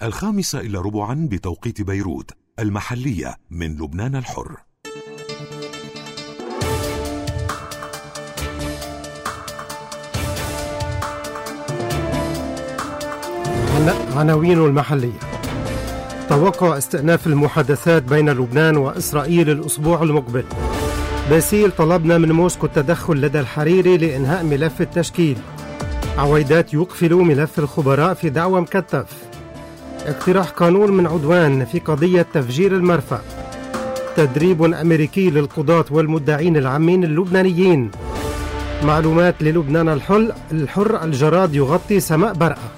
5:15 بتوقيت بيروت المحلية من لبنان الحر. عناوين المحلية. توقع استئناف المحادثات بين لبنان وإسرائيل الأسبوع المقبل. باسيل: طلبنا من موسكو التدخل لدى الحريري لإنهاء ملف التشكيل. عويدات: يقفل ملف الخبراء في دعوى مكتف. اقتراح قانون من عدوان في قضية تفجير المرفأ. تدريب أمريكي للقضاة والمدعين العامين اللبنانيين. معلومات للبنان الحر: الجراد يغطي سماء برقة.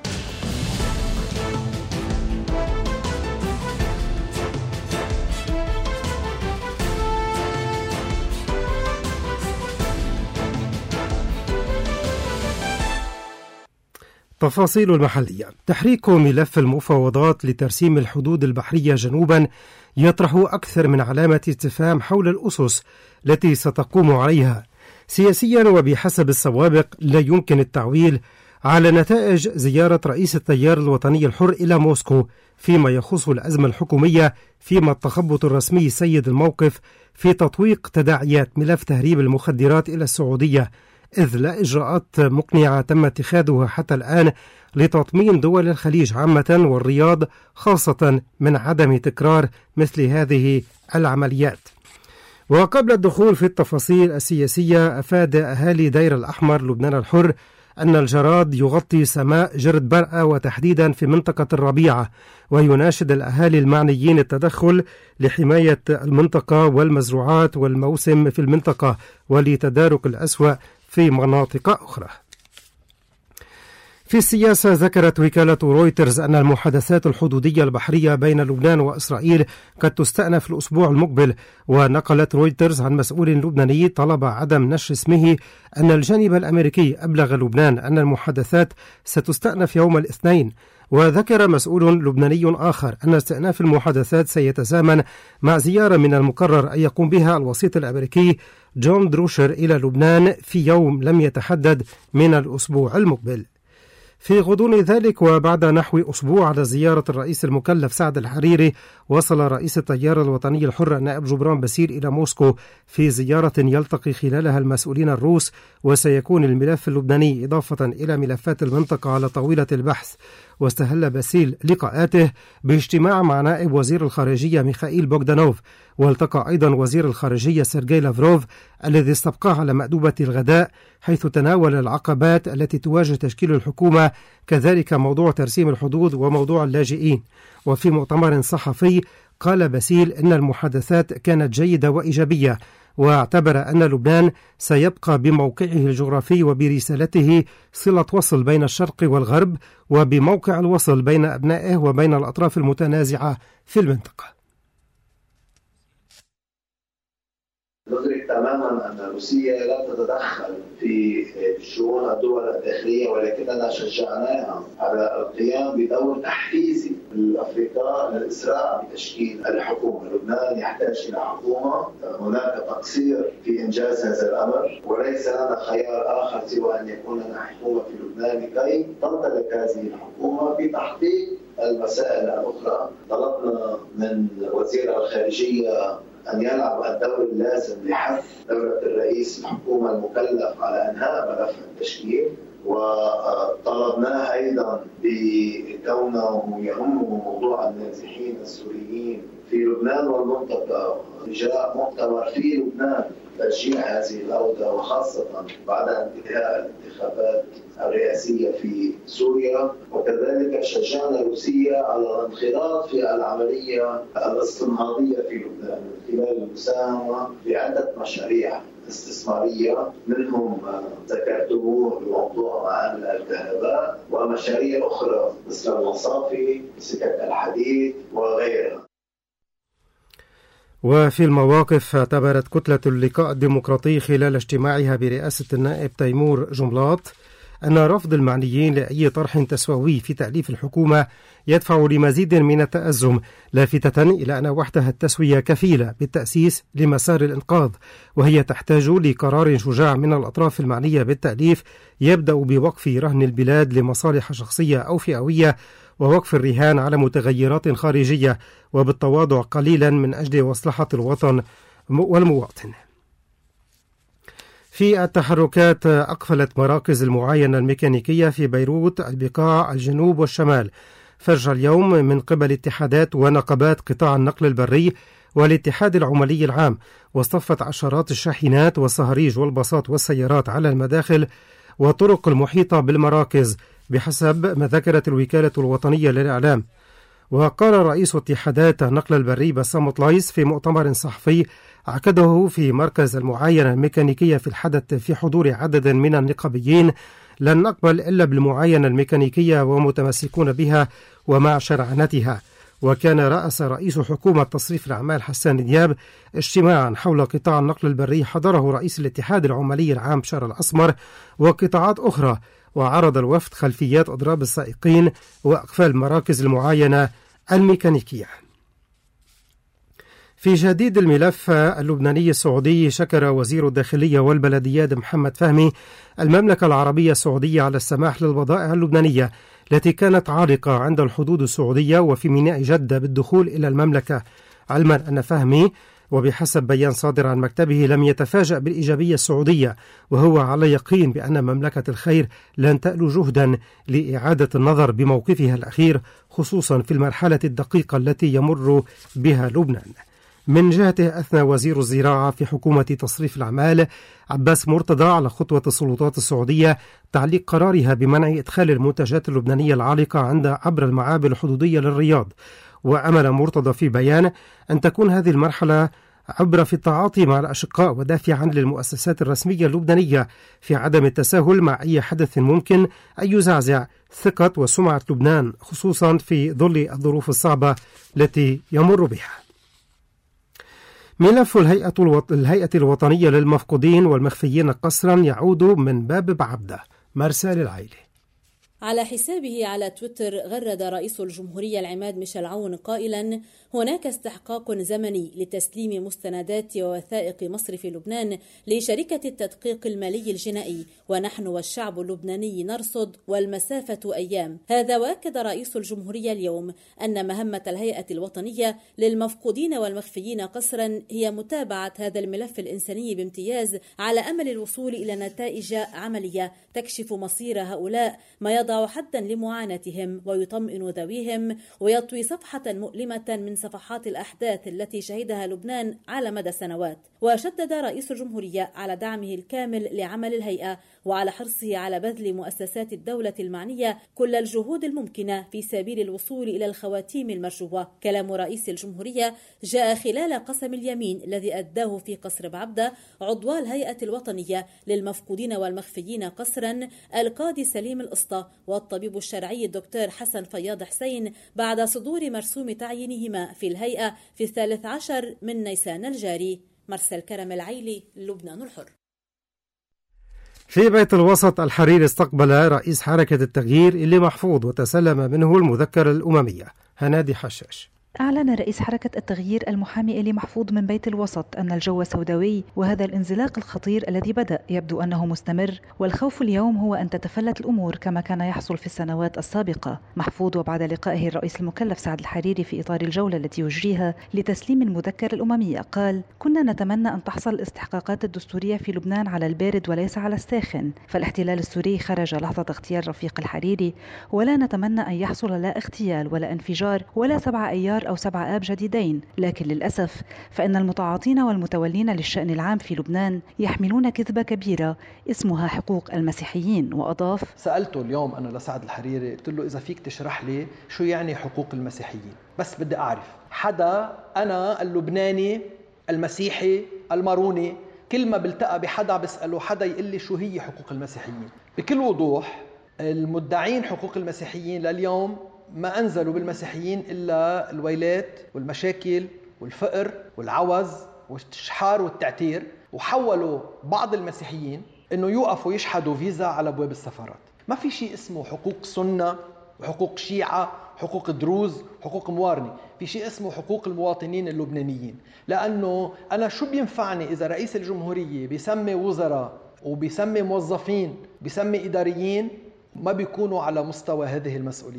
تفاصيل المحلية. تحريك ملف المفاوضات لترسيم الحدود البحرية جنوبا يطرح أكثر من علامة استفهام حول الأسس التي ستقوم عليها. سياسيا وبحسب السوابق لا يمكن التعويل على نتائج زيارة رئيس التيار الوطني الحر إلى موسكو فيما يخص الأزمة الحكومية، فيما التخبط الرسمي سيد الموقف في تطويق تداعيات ملف تهريب المخدرات إلى السعودية، إذ لا إجراءات مقنعة تم اتخاذها حتى الآن لتطمين دول الخليج عامة والرياض خاصة من عدم تكرار مثل هذه العمليات. وقبل الدخول في التفاصيل السياسية، أفاد أهالي دير الأحمر لبنان الحر أن الجراد يغطي سماء جرد برقة وتحديدا في منطقة الربيعة، ويناشد الأهالي المعنيين التدخل لحماية المنطقة والمزروعات والموسم في المنطقة ولتدارك الأسوأ في مناطق أخرى. في السياسة، ذكرت وكالة رويترز أن المحادثات الحدودية البحرية بين لبنان وإسرائيل قد تستأنف الأسبوع المقبل. ونقلت رويترز عن مسؤول لبناني طلب عدم نشر اسمه أن الجانب الأمريكي أبلغ لبنان أن المحادثات ستستأنف يوم الاثنين. وذكر مسؤول لبناني آخر أن استئناف المحادثات سيتزامن مع زيارة من المقرر أن يقوم بها الوسيط الأمريكي جون دروشر إلى لبنان في يوم لم يتحدد من الأسبوع المقبل. في غضون ذلك وبعد نحو أسبوع على زيارة الرئيس المكلف سعد الحريري، وصل رئيس التيار الوطني الحر النائب جبران باسيل إلى موسكو في زيارة يلتقي خلالها المسؤولين الروس. وسيكون الملف اللبناني إضافة إلى ملفات المنطقة على طاولة البحث. واستهل باسيل لقاءاته باجتماع مع نائب وزير الخارجية ميخائيل بوغدانوف، والتقى أيضا وزير الخارجية سيرجي لافروف الذي استبقاه على مأدبة الغداء، حيث تناول العقبات التي تواجه تشكيل الحكومة، كذلك موضوع ترسيم الحدود وموضوع اللاجئين. وفي مؤتمر صحفي قال باسيل إن المحادثات كانت جيدة وإيجابية، واعتبر أن لبنان سيبقى بموقعه الجغرافي وبرسالته صلة وصل بين الشرق والغرب، وبموقع الوصل بين أبنائه وبين الأطراف المتنازعة في المنطقة. ندرك تماما أن روسيا لا تتدخل في شؤون الدول الداخلية، ولكننا شجعناها على القيام بدور تحفيزي للأفرقاء للإسراع بتشكيل الحكومة. لبنان يحتاج إلى حكومة، هناك تقصير في إنجاز هذا الأمر، وليس لنا خيار آخر سوى أن يكون لنا حكومة في لبنان لكي تنطلق هذه الحكومة بتحقيق المسائل الأخرى. طلبنا من وزير الخارجية أن يلعب الدور اللازم لحث دولة الرئيس الحكومة المكلف على إنهاء ملف التشكيل، وطلبناه أيضا بكونه يهمه موضوع النازحين السوريين في لبنان والمنطقة، إجراء مؤتمر في لبنان تشجيع هذه الأوضاع، وخاصة بعد انتهاء الانتخابات الرئاسية في سوريا. وكذلك شجعنا روسيا على الانخراط في العملية الاستنهاضية في لبنان من خلال المساهمة بعدة مشاريع استثمارية، منهم ذكرته بموضوع معامل الكهرباء ومشاريع أخرى مثل المصافي، سكك الحديد وغيرها. وفي المواقف، اعتبرت كتلة اللقاء الديمقراطي خلال اجتماعها برئاسة النائب تيمور جملاط أن رفض المعنيين لأي طرح تسووي في تأليف الحكومة يدفع لمزيد من التأزم، لافتة إلى أن وحدها التسوية كفيلة بالتأسيس لمسار الإنقاذ، وهي تحتاج لقرار شجاع من الأطراف المعنية بالتأليف يبدأ بوقف رهن البلاد لمصالح شخصية أو فئوية، ووقف الرهان على متغيرات خارجية وبالتواضع قليلا من أجل مصلحة الوطن والمواطن. في التحركات، أقفلت مراكز المعاينة الميكانيكية في بيروت البقاع الجنوب والشمال فرج اليوم من قبل اتحادات ونقابات قطاع النقل البري والاتحاد العمالي العام، واصطفت عشرات الشاحنات والصهاريج والباصات والسيارات على المداخل والطرق المحيطة بالمراكز بحسب ما ذكرت الوكالة الوطنية للإعلام. وقال رئيس اتحادات النقل البري بسام طلايس في مؤتمر صحفي عقده في مركز المعاينة الميكانيكية في الحدث في حضور عدد من النقابيين: لن نقبل إلا بالمعاينة الميكانيكية ومتمسكون بها ومع شرعنتها. وكان رأس رئيس حكومة تصريف الأعمال حسان دياب اجتماعا حول قطاع النقل البري حضره رئيس الاتحاد العمالي العام بشار الأسمر وقطاعات أخرى، وعرض الوفد خلفيات أضراب السائقين وأقفال مراكز المعاينة الميكانيكية. في جديد الملف اللبناني السعودي، شكر وزير الداخلية والبلديات محمد فهمي المملكة العربية السعودية على السماح للبضائع اللبنانية التي كانت عالقة عند الحدود السعودية وفي ميناء جدة بالدخول إلى المملكة، علما أن فهمي وبحسب بيان صادر عن مكتبه لم يتفاجأ بالإيجابية السعودية، وهو على يقين بأن مملكة الخير لن تألو جهدا لإعادة النظر بموقفها الأخير، خصوصا في المرحلة الدقيقة التي يمر بها لبنان. من جهته أثنى وزير الزراعة في حكومة تصريف الأعمال عباس مرتضى على خطوة السلطات السعودية تعليق قرارها بمنع إدخال المنتجات اللبنانية العالقة عبر المعابر الحدودية للرياض. وأمل مرتضى في بيان أن تكون هذه المرحلة عبرة في التعاطي مع الأشقاء ودافعا للمؤسسات الرسمية اللبنانية في عدم التساهل مع أي حدث ممكن أن يزعزع ثقة وسمعة لبنان، خصوصا في ظل الظروف الصعبة التي يمر بها. ملف الهيئة الوطنية للمفقودين والمخفيين قسرا يعود من باب بعبدة. مرسال العيلي. على حسابه على تويتر غرد رئيس الجمهورية العماد ميشيل عون قائلا: هناك استحقاق زمني لتسليم مستندات ووثائق مصرف لبنان لشركة التدقيق المالي الجنائي، ونحن والشعب اللبناني نرصد والمسافة أيام. هذا وأكد رئيس الجمهورية اليوم أن مهمة الهيئة الوطنية للمفقودين والمخفيين قسرا هي متابعة هذا الملف الإنساني بامتياز على أمل الوصول إلى نتائج عملية تكشف مصير هؤلاء، ما يضع حدا لمعاناتهم ويطمئن ذويهم ويطوي صفحة مؤلمة من صفحات الأحداث التي شهدها لبنان على مدى سنوات. وشدد رئيس الجمهورية على دعمه الكامل لعمل الهيئة وعلى حرصه على بذل مؤسسات الدولة المعنية كل الجهود الممكنة في سبيل الوصول إلى الخواتيم المرجوة. كلام رئيس الجمهورية جاء خلال قسم اليمين الذي أداه في قصر بعبدة عضو الهيئة الوطنية للمفقودين والمخفيين قسرا القاضي سليم القسطى والطبيب الشرعي الدكتور حسن فياض حسين بعد صدور مرسوم تعيينهما في الهيئة في 13 من نيسان الجاري. مرسل كرم العيلي، لبنان الحر. في بيت الوسط، الحرير استقبل رئيس حركة التغيير اللي محفوظ وتسلم منه المذكرة الأممية. هنادي حشاش. أعلن رئيس حركة التغيير المحامي إلي محفوظ من بيت الوسط أن الجو سوداوي، وهذا الانزلاق الخطير الذي بدأ يبدو أنه مستمر، والخوف اليوم هو أن تتفلت الأمور كما كان يحصل في السنوات السابقة. محفوظ وبعد لقائه الرئيس المكلف سعد الحريري في إطار الجولة التي يجريها لتسليم المذكرة الأممية قال: كنا نتمنى أن تحصل الاستحقاقات الدستورية في لبنان على البارد وليس على الساخن، فالاحتلال السوري خرج لحظة اغتيال رفيق الحريري، ولا نتمنى أن يحصل لا اغتيال ولا انفجار ولا 7 أيار أو 7 آب جديدين. لكن للأسف فإن المتعاطين والمتولين للشأن العام في لبنان يحملون كذبة كبيرة اسمها حقوق المسيحيين. وأضاف: سألته اليوم أنا لسعد الحريري، قلت له إذا فيك تشرح لي شو يعني حقوق المسيحيين، بس بدي أعرف حدا أنا اللبناني المسيحي الماروني كل ما بلتقى بحدا بسأله حدا يقول لي شو هي حقوق المسيحيين. بكل وضوح المدعين حقوق المسيحيين لليوم ما أنزلوا بالمسيحيين إلا الويلات والمشاكل والفقر والعوز والشحار والتعتير، وحولوا بعض المسيحيين إنه يوقفوا يشحدوا فيزا على أبواب السفارات. ما في شيء اسمه حقوق سنة وحقوق شيعة، حقوق دروز، حقوق موارنة. في شيء اسمه حقوق المواطنين اللبنانيين. لأنه أنا شو بينفعني إذا رئيس الجمهورية بيسمي وزراء وبيسمي موظفين بيسمي إداريين ما بيكونوا على مستوى هذه المسؤولية.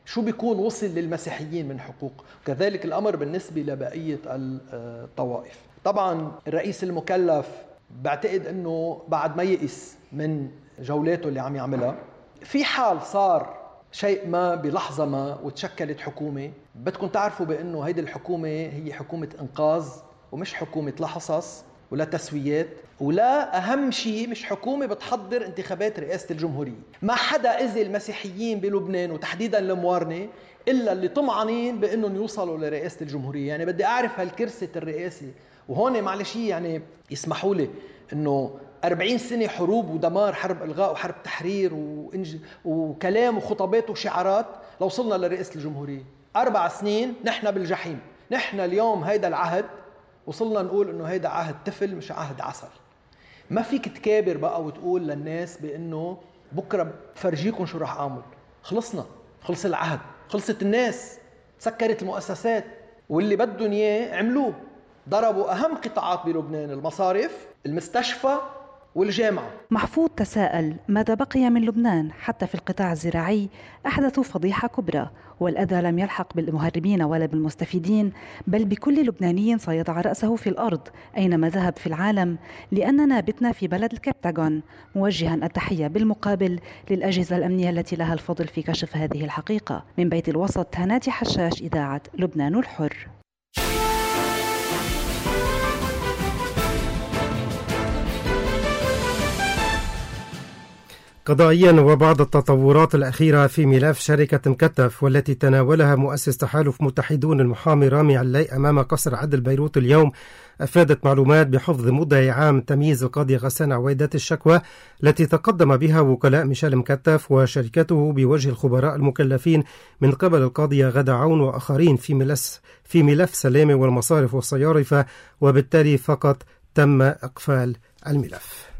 شو بيكون وصل للمسيحيين من حقوق، وكذلك الأمر بالنسبة لبقية الطوائف. طبعا الرئيس المكلف بعتقد أنه بعد ما يئس من جولاته اللي عم يعملها، في حال صار شيء ما بلحظة ما وتشكلت حكومة، بدكم تعرفوا بأنه هيدي الحكومة هي حكومة إنقاذ ومش حكومة لا حصص ولا تسويات، ولا أهم شيء مش حكومة بتحضر انتخابات رئاسة الجمهورية. ما حدا إذي المسيحيين بلبنان وتحديدا الموارنة إلا اللي طمعانين بأنهم يوصلوا لرئاسة الجمهورية. يعني بدي أعرف هالكرسة الرئاسة، وهون معلش يعني يسمحوا لي أنه 40 سنة حروب ودمار، حرب إلغاء وحرب تحرير وكلام وخطابات وشعارات لوصلنا لرئاسة الجمهورية. 4 سنين نحن بالجحيم. نحن اليوم هيدا العهد وصلنا نقول إنه هيدا عهد طفل مش عهد عسل. ما فيك تكابر بقى وتقول للناس بأنه بكرة فرجيكم شو رح أعمل. خلصنا، خلص العهد، خلصت الناس، سكرت المؤسسات، واللي بدهم إياه عملوه. ضربوا أهم قطاعات بلبنان، المصارف، المستشفى والجامعة. محفوظ تساءل ماذا بقي من لبنان حتى في القطاع الزراعي. أحدثوا فضيحة كبرى، والأذى لم يلحق بالمهربين ولا بالمستفيدين، بل بكل لبناني سيضع رأسه في الأرض أينما ذهب في العالم، لأننا بتنا في بلد الكبتاغون. موجها التحية بالمقابل للأجهزة الأمنية التي لها الفضل في كشف هذه الحقيقة. من بيت الوسط، هنادي حشاش، إذاعة لبنان الحر. قضائيا، وبعض التطورات الأخيرة في ملف شركة مكتف والتي تناولها مؤسس تحالف متحدون المحامي رامي علي أمام قصر عدل بيروت اليوم، أفادت معلومات بحفظ مدعي عام تمييز القاضي غسان عويدات الشكوى التي تقدم بها وكلاء ميشيل مكتف وشركته بوجه الخبراء المكلفين من قبل القاضية غدا عون وآخرين في ملف سلامة والمصارف والصيارفة، وبالتالي فقط تم إقفال الملف.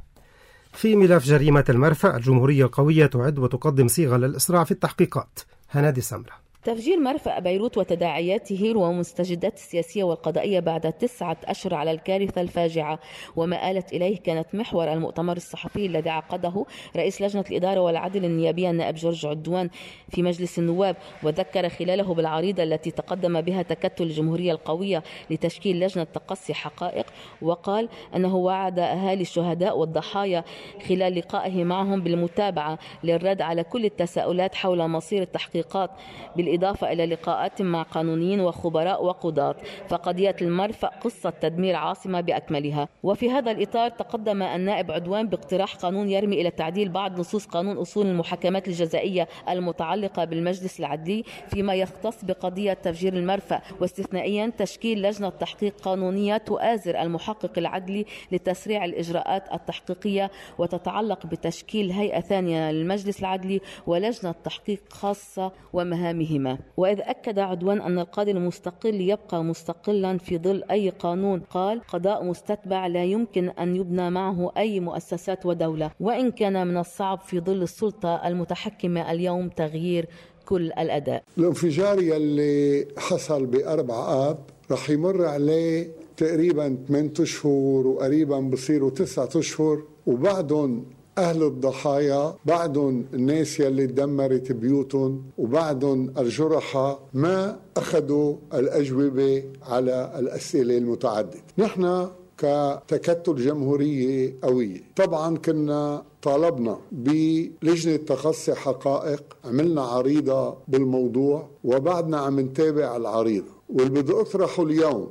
في ملف جريمة المرفأ، الجمهورية القوية تعد وتقدم صيغة للإسراع في التحقيقات. هنادي سمرة. تفجير مرفأ بيروت وتداعياته والمستجدات السياسية والقضائية بعد 9 أشهر على الكارثة الفاجعة وما آلت إليه كانت محور المؤتمر الصحفي الذي عقده رئيس لجنة الإدارة والعدل النيابية النائب جورج عدوان في مجلس النواب، وذكر خلاله بالعريضة التي تقدم بها تكتل الجمهورية القوية لتشكيل لجنة تقصي حقائق، وقال أنه وعد أهالي الشهداء والضحايا خلال لقائه معهم بالمتابعة للرد على كل التساؤلات حول مصير التحقيقات، بالإضافة إلى لقاءات مع قانونيين وخبراء وقضاة. فقضية المرفأ قصة تدمير عاصمة بأكملها. وفي هذا الإطار تقدم النائب عدوان باقتراح قانون يرمي إلى تعديل بعض نصوص قانون أصول المحاكمات الجزائية المتعلقة بالمجلس العدلي فيما يختص بقضية تفجير المرفأ، واستثنائيا تشكيل لجنة تحقيق قانونية تؤازر المحقق العدلي لتسريع الإجراءات التحقيقية، وتتعلق بتشكيل هيئة ثانية للمجلس العدلي ولجنة تحقيق خاصة ومهامهما. وإذ أكد عدوان أن القاضي المستقل يبقى مستقلا في ظل أي قانون، قال: قضاء مستتبع لا يمكن أن يبنى معه أي مؤسسات ودولة، وإن كان من الصعب في ظل السلطة المتحكمة اليوم تغيير كل الأداء. الانفجار يلي حصل ب4 آب رح يمر عليه تقريبا 8 أشهر وقريبا بصيروا 9 أشهر، وبعدهم أهل الضحايا، بعدهم الناس يلي تدمرت بيوتهم، وبعدهم الجرحى ما أخذوا الأجوبة على الأسئلة المتعددة. نحن كتكتل جمهورية قوية طبعا كنا طالبنا بلجنة تقصي حقائق، عملنا عريضة بالموضوع وبعدنا عم نتابع العريضة، واللي بدي أطرحه اليوم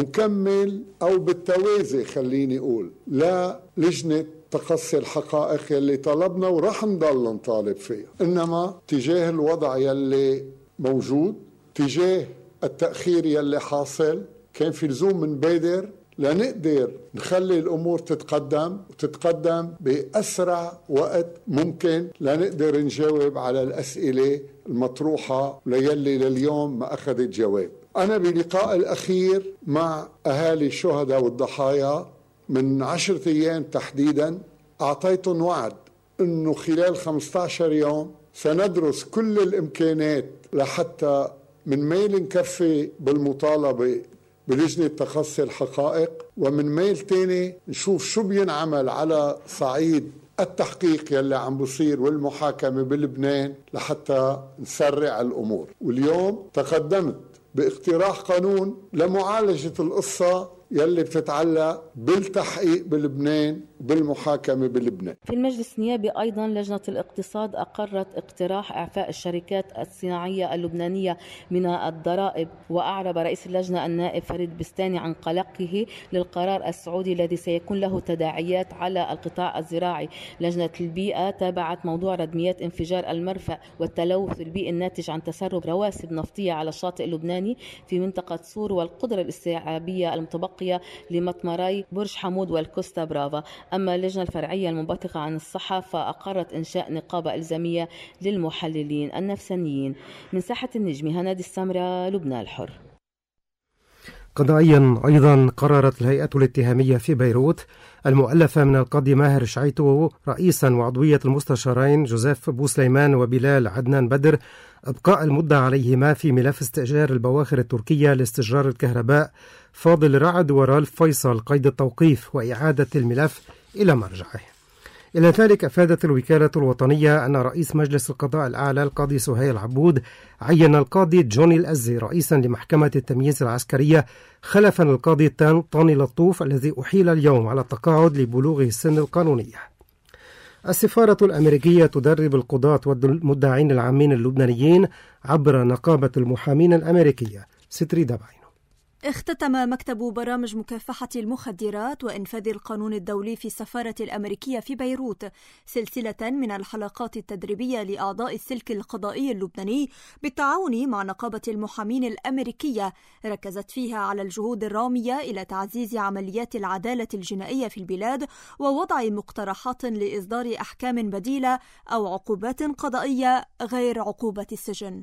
مكمل أو بالتوازي خليني أقول لا لجنة تقصي الحقائق يلي طلبنا ورح نضل نطالب فيها، إنما تجاه الوضع يلي موجود، تجاه التأخير يلي حاصل، كان في لزوم من بادر لنقدر نخلي الأمور تتقدم بأسرع وقت ممكن لنقدر نجاوب على الأسئلة المطروحة ليلي لليوم ما أخذت جواب. أنا بلقاء الأخير مع أهالي الشهداء والضحايا من 10 أيام تحديدا أعطيتهم وعد أنه خلال 15 يوم سندرس كل الإمكانات لحتى من ميل نكفي بالمطالبة بلجنة تقصي الحقائق، ومن ميل تاني نشوف شو بينعمل على صعيد التحقيق يلي عم بصير والمحاكمة بلبنان لحتى نسرع الأمور. واليوم تقدمت باقتراح قانون لمعالجة القصة يلي بتتعلق بالتحقيق بلبنان بالمحاكمة بلبنان. في المجلس النيابي أيضا لجنة الاقتصاد أقرت اقتراح إعفاء الشركات الصناعية اللبنانية من الضرائب، وأعرب رئيس اللجنة النائب فريد بستاني عن قلقه للقرار السعودي الذي سيكون له تداعيات على القطاع الزراعي. لجنة البيئة تابعت موضوع ردميات انفجار المرفأ والتلوث البيئي الناتج عن تسرب رواسب نفطية على الشاطئ اللبناني في منطقة صور والقدرة الاستيعابية المتبقية لمطمري برج حمود والكوستا برافا. أما اللجنة الفرعية المنبثقة عن الصحة فأقرت إنشاء نقابة إلزامية للمحللين النفسانيين. من ساحة النجم هنادي السمرة، لبنان الحر. قضائيا أيضا قررت الهيئة الاتهامية في بيروت المؤلفة من القاضي ماهر شعيتو رئيسا وعضوية المستشارين جوزيف بوسليمان وبلال عدنان بدر إبقاء المدة عليهما في ملف استئجار البواخر التركية لاستجرار الكهرباء فاضل رعد ورالف فيصل قيد التوقيف وإعادة الملف إلى مرجعه. إلى ذلك أفادت الوكالة الوطنية أن رئيس مجلس القضاء الأعلى القاضي سهيل عبود عين القاضي جوني الأزي رئيسا لمحكمة التمييز العسكرية خلفا القاضي طاني لطوف الذي أحيل اليوم على التقاعد لبلوغه السن القانونية. السفارة الأمريكية تدرب القضاة والمدعين العامين اللبنانيين عبر نقابة المحامين الأمريكية. ستري دبعين. اختتم مكتب برامج مكافحة المخدرات وإنفاذ القانون الدولي في السفارة الأمريكية في بيروت سلسلة من الحلقات التدريبية لأعضاء السلك القضائي اللبناني بالتعاون مع نقابة المحامين الأمريكية، ركزت فيها على الجهود الرامية إلى تعزيز عمليات العدالة الجنائية في البلاد ووضع مقترحات لإصدار أحكام بديلة أو عقوبات قضائية غير عقوبة السجن.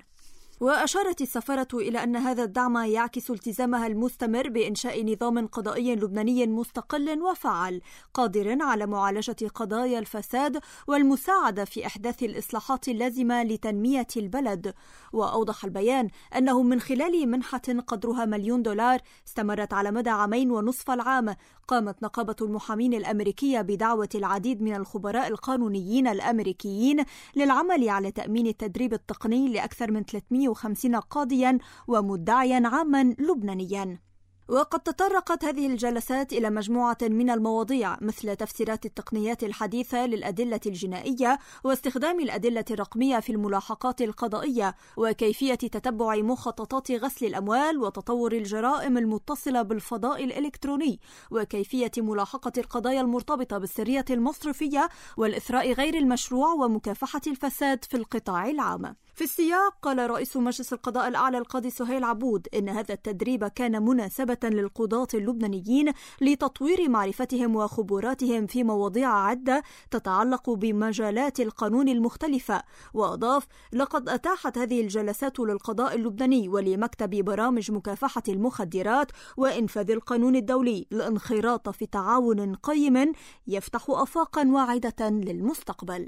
وأشارت السفارة إلى أن هذا الدعم يعكس التزامها المستمر بإنشاء نظام قضائي لبناني مستقل وفعال قادر على معالجة قضايا الفساد والمساعدة في إحداث الإصلاحات اللازمة لتنمية البلد. وأوضح البيان أنه من خلال منحة قدرها $1 مليون استمرت على مدى 2.5 العام، قامت نقابة المحامين الأمريكية بدعوة العديد من الخبراء القانونيين الأمريكيين للعمل على تأمين التدريب التقني لأكثر من 350 قاضيا ومدعيا عاما لبنانيا. وقد تطرقت هذه الجلسات إلى مجموعة من المواضيع مثل تفسيرات التقنيات الحديثة للأدلة الجنائية واستخدام الأدلة الرقمية في الملاحقات القضائية وكيفية تتبع مخططات غسل الأموال وتطور الجرائم المتصلة بالفضاء الإلكتروني وكيفية ملاحقة القضايا المرتبطة بالسرية المصرفية والإثراء غير المشروع ومكافحة الفساد في القطاع العام. في السياق قال رئيس مجلس القضاء الأعلى القاضي سهيل عبود إن هذا التدريب كان مناسبة للقضاة اللبنانيين لتطوير معرفتهم وخبراتهم في مواضيع عدة تتعلق بمجالات القانون المختلفة. وأضاف: لقد أتاحت هذه الجلسات للقضاء اللبناني ولمكتب برامج مكافحة المخدرات وإنفاذ القانون الدولي الانخراط في تعاون قيم يفتح آفاقا واعدة للمستقبل.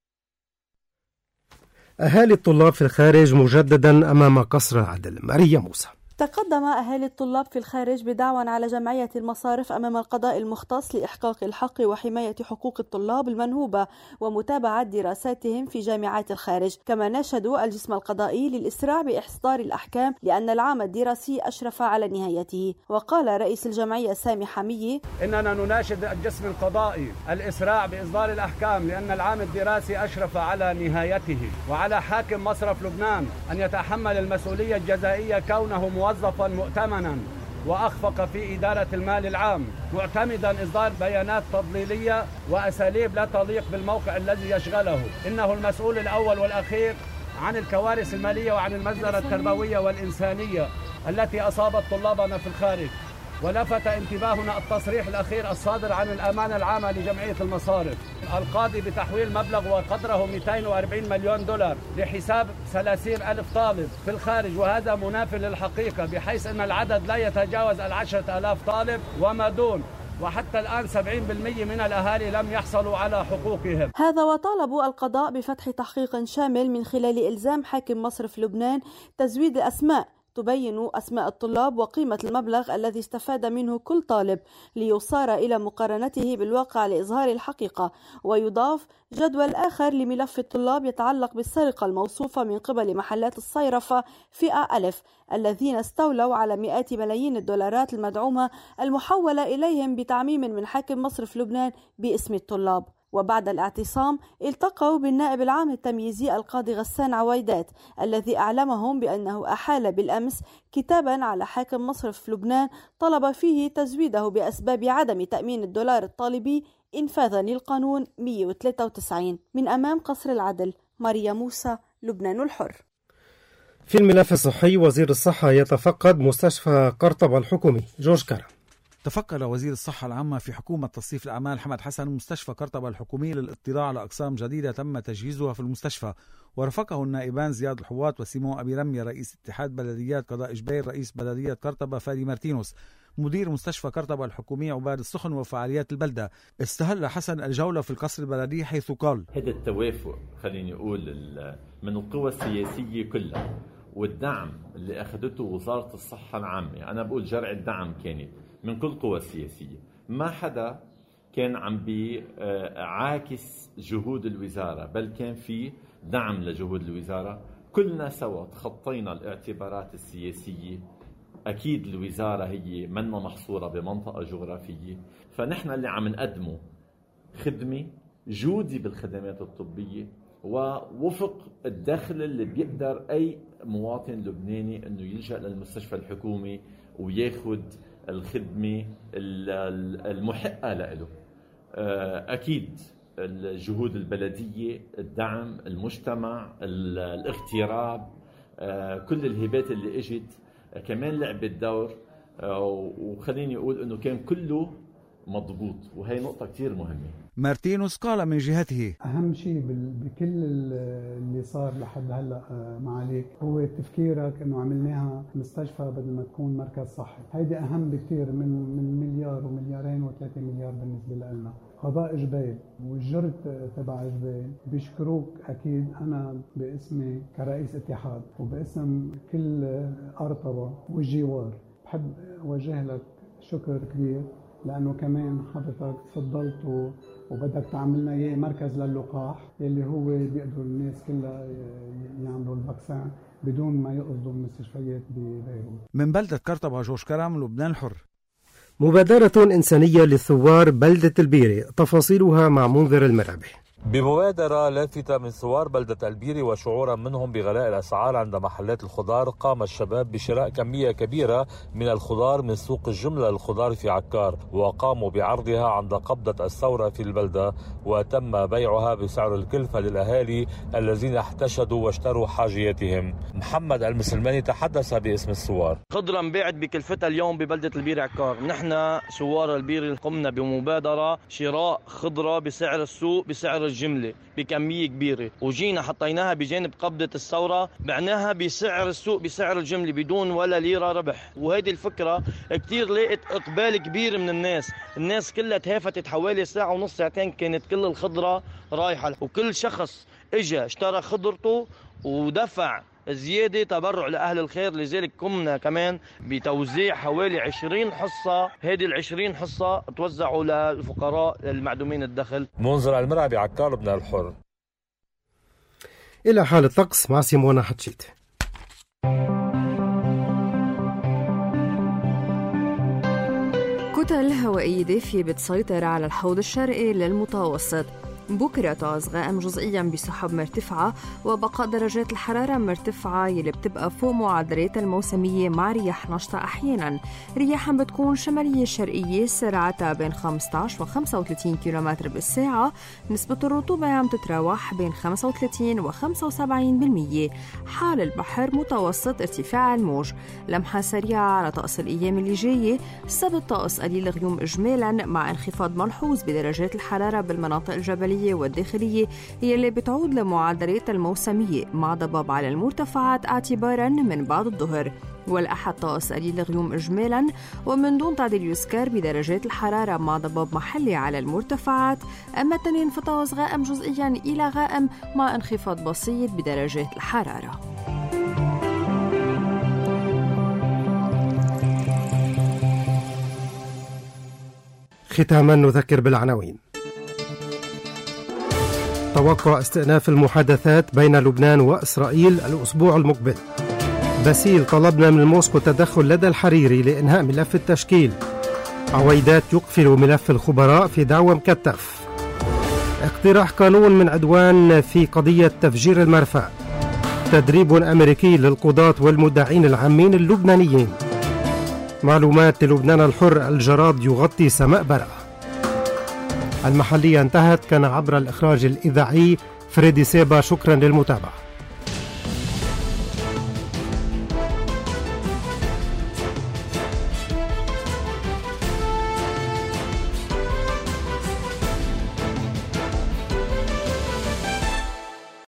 أهالي الطلاب في الخارج مجددا أمام قصر عدل. ماريا موسى. تقدم أهالي الطلاب في الخارج بدعوى على جمعية المصارف أمام القضاء المختص لإحقاق الحق وحماية حقوق الطلاب المنهوبة ومتابعة دراساتهم في جامعات الخارج. كما ناشدوا الجسم القضائي للإسراع بإصدار الأحكام لأن العام الدراسي أشرف على نهايته. وقال رئيس الجمعية سامي حمية: إننا نناشد الجسم القضائي الإسراع بإصدار الأحكام لأن العام الدراسي أشرف على نهايته، وعلى حاكم مصرف لبنان أن يتحمل المسؤولية الجزائية كونه موظفا مؤتمنا وأخفق في إدارة المال العام معتمدا إصدار بيانات تضليلية وأساليب لا تليق بالموقع الذي يشغله. إنه المسؤول الأول والأخير عن الكوارث المالية وعن المزرعة التربوية والإنسانية التي أصابت طلابنا في الخارج. ولفت انتباهنا التصريح الأخير الصادر عن الأمانة العامة لجمعية المصارف القاضي بتحويل مبلغ وقدره $240 مليون لحساب 30,000 طالب في الخارج، وهذا مناف للحقيقة بحيث أن العدد لا يتجاوز 10,000 طالب وما دون، وحتى الآن 70% من الأهالي لم يحصلوا على حقوقهم. هذا وطالبوا القضاء بفتح تحقيق شامل من خلال إلزام حاكم مصرف لبنان تزويد الأسماء تبين أسماء الطلاب وقيمة المبلغ الذي استفاد منه كل طالب ليصار إلى مقارنته بالواقع لإظهار الحقيقة. ويضاف جدول آخر لملف الطلاب يتعلق بالسرقة الموصوفة من قبل محلات الصيرفة فئة ألف الذين استولوا على مئات ملايين الدولارات المدعومة المحولة إليهم بتعميم من حاكم مصرف لبنان باسم الطلاب. وبعد الاعتصام التقوا بالنائب العام التمييزي القاضي غسان عويدات الذي أعلمهم بأنه أحال بالأمس كتابا على حاكم مصرف لبنان طلب فيه تزويده بأسباب عدم تأمين الدولار الطالبي إنفاذا للقانون 193. من أمام قصر العدل، ماريا موسى، لبنان الحر. في الملف الصحي، وزير الصحة يتفقد مستشفى قرطبة الحكومي. جورج كرم. تفقد وزير الصحة العامة في حكومة تصنيف الأعمال حمد حسن مستشفى قرطبة الحكومي للاطلاع على أقسام جديدة تم تجهيزها في المستشفى، ورافقه النائبان زياد الحواط وسيمون أبي رمية رئيس اتحاد بلديات قضاء جبيل، رئيس بلدية قرطبة فادي مارتينوس، مدير مستشفى قرطبة الحكومي عباد السخن وفعاليات البلدة. استهل حسن الجولة في القصر البلدي حيث قال: هذا التوافق خليني أقول من القوى السياسية كلها والدعم اللي أخذته وزارة الصحة العامة، أنا بقول جرعة الدعم كانت من كل القوى السياسية، ما حدا كان عم بيعاكس جهود الوزارة، بل كان في دعم لجهود الوزارة. كلنا سوا تخطينا الاعتبارات السياسية. أكيد الوزارة هي منا محصورة بمنطقة جغرافية، فنحن اللي عم نقدمه خدمة جودي بالخدمات الطبية ووفق الدخل اللي بيقدر أي مواطن لبناني أنه يلجأ للمستشفى الحكومي وياخد الخدمة المحقة له. أكيد الجهود البلدية، الدعم، المجتمع، الاغتراب، كل الهبات اللي اجت كمان لعبت دور، وخليني أقول أنه كان كله مضبوط، وهي نقطة كتير مهمة. مارتينوس قال من جهته: أهم شيء بكل اللي صار لحد هلأ معاليك هو تفكيرك أنه عملناها مستشفى بدل ما تكون مركز صحي. هيدي أهم بكتير من مليار ومليارين و3 مليار بالنسبة لنا. قضاء جبيل والجرد تبع جبيل بيشكروك أكيد، أنا باسمي كرئيس اتحاد وباسم كل قرطبة والجوار بحب أوجه لك شكر كبير، لأنه كمان حضرتك تفضلت وبدك تعملنا إياه مركز للقاح اللي هو بيقدروا الناس كلها يعملوا الفاكسين بدون ما يقصدوا المستشفيات ببيروت. من بلدة قرطبة، جورج كرم، لبنان الحر. مبادرة إنسانية للثوار بلدة البيري، تفاصيلها مع منذر المرعبي. بمبادرة لافتة من ثوار بلدة البيري وشعورا منهم بغلاء الأسعار عند محلات الخضار، قام الشباب بشراء كمية كبيرة من الخضار من سوق الجملة للخضار في عكار، وقاموا بعرضها عند قبضة الثورة في البلدة، وتم بيعها بسعر الكلفة للأهالي الذين احتشدوا واشتروا حاجياتهم. محمد المسلماني تحدث باسم الثوار. خضرة انباعت بكلفتها اليوم ببلدة البيري عكار. نحن ثوار البيري قمنا بمبادرة شراء خضرة بسعر السوق بسعر الجملة بكمية كبيرة، وجينا حطيناها بجانب قبضة الثورة، بعناها بسعر السوق بسعر الجملة بدون ولا ليرة ربح. وهذه الفكرة كتير لقت إقبال كبير من الناس كلها تهافتت. حوالي ساعة ونص ساعتين كانت كل الخضرة رايحة، وكل شخص اجى اشترى خضرته ودفع زيادة تبرع لأهل الخير. لذلك قمنا كمان بتوزيع حوالي 20 حصة. هذه ال20 حصة توزعوا للفقراء المعدومين الدخل. منذر المرعبي، عكار، لبنان الحر. إلى حال الطقس مع سيمونا حتشيت. كتل هوائية دافية بتسيطر على الحوض الشرقي للمتوسط. بكرة تعز غائم جزئيا بسحب مرتفعة وبقاء درجات الحرارة مرتفعة يلي بتبقى فوق معدلات الموسمية مع رياح نشطة أحيانا. رياح بتكون شمالية شرقية سرعتها بين 15 و 35 كيلومتر بالساعة. نسبة الرطوبة عم تتراوح بين 35 و 75%. حال البحر متوسط ارتفاع الموج. لمحة سريعة على طقس الأيام اللي جاية. السبت طقس قليل غيوم إجمالا مع انخفاض ملحوظ بدرجات الحرارة بالمناطق الجبلية والداخلية يلي بتعود لمعدلات الموسمية مع ضباب على المرتفعات اعتبارا من بعد الظهر. والأحد طقس قليل غيوم إجمالا ومن دون تعديل يذكر بدرجات الحرارة مع ضباب محلي على المرتفعات. أما الاثنين فطقس غائم جزئيا إلى غائم مع انخفاض بسيط بدرجات الحرارة. ختاما نذكر بالعناوين. توقع استئناف المحادثات بين لبنان وإسرائيل الأسبوع المقبل. باسيل: طلبنا من موسكو التدخل لدى الحريري لإنهاء ملف التشكيل. عويدات: يقفل ملف الخبراء في دعوة مكتف. اقتراح قانون من عدوان في قضية تفجير المرفأ. تدريب أمريكي للقضاة والمدعين العامين اللبنانيين. معلومات للبنان الحر: الجراد يغطي سماء برا. المحلية انتهت، كان عبر الإخراج الإذاعي فريدي سيبا. شكرا للمتابعة.